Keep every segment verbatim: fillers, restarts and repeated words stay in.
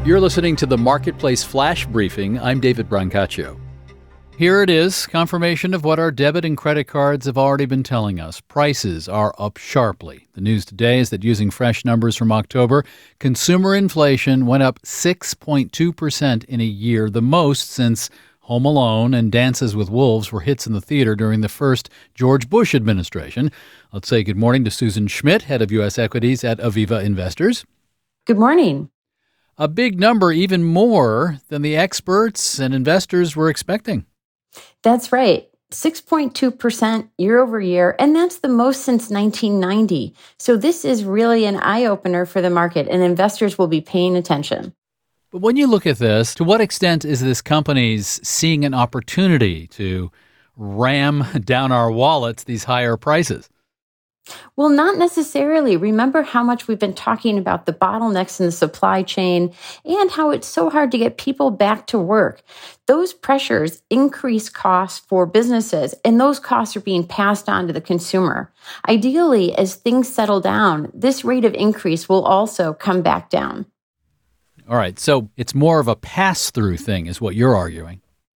You're listening to the Marketplace Flash Briefing. I'm David Brancaccio. Here it is, confirmation of what our debit and credit cards have already been telling us. Prices are up sharply. The news today is that using fresh numbers from October, consumer inflation went up six point two percent in a year, the most since Home Alone and Dances with Wolves were hits in the theater during the first George Bush administration. Let's say good morning to Susan Schmidt, head of U S equities at Aviva Investors. Good morning. A big number, even more than the experts and investors were expecting. That's right. six point two percent year over year, and that's the most since nineteen ninety. So this is really an eye-opener for the market, and investors will be paying attention. But when you look at this, to what extent is this companies seeing an opportunity to ram down our wallets these higher prices? Well, not necessarily. Remember how much we've been talking about the bottlenecks in the supply chain and how it's so hard to get people back to work. Those pressures increase costs for businesses, and those costs are being passed on to the consumer. Ideally, as things settle down, this rate of increase will also come back down. All right, so it's more of a pass-through thing is what you're arguing.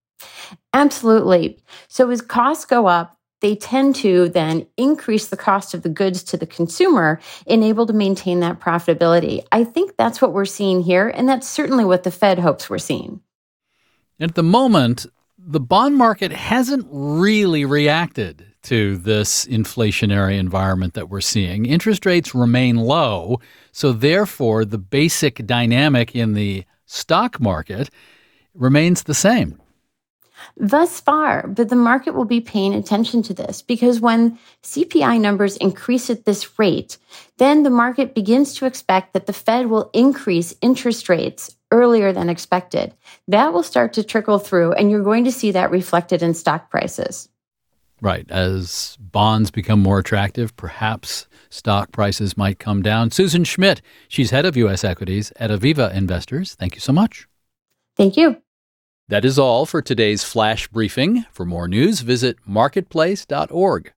Absolutely. So as costs go up, they tend to then increase the cost of the goods to the consumer and able to maintain that profitability. I think that's what we're seeing here, and that's certainly what the Fed hopes we're seeing. At the moment, the bond market hasn't really reacted to this inflationary environment that we're seeing. Interest rates remain low, so therefore the basic dynamic in the stock market remains the same. Thus far, but the market will be paying attention to this because when C P I numbers increase at this rate, then the market begins to expect that the Fed will increase interest rates earlier than expected. That will start to trickle through, and you're going to see that reflected in stock prices. Right. As bonds become more attractive, perhaps stock prices might come down. Susan Schmidt, she's head of U S equities at Aviva Investors. Thank you so much. Thank you. That is all for today's Flash Briefing. For more news, visit marketplace dot org.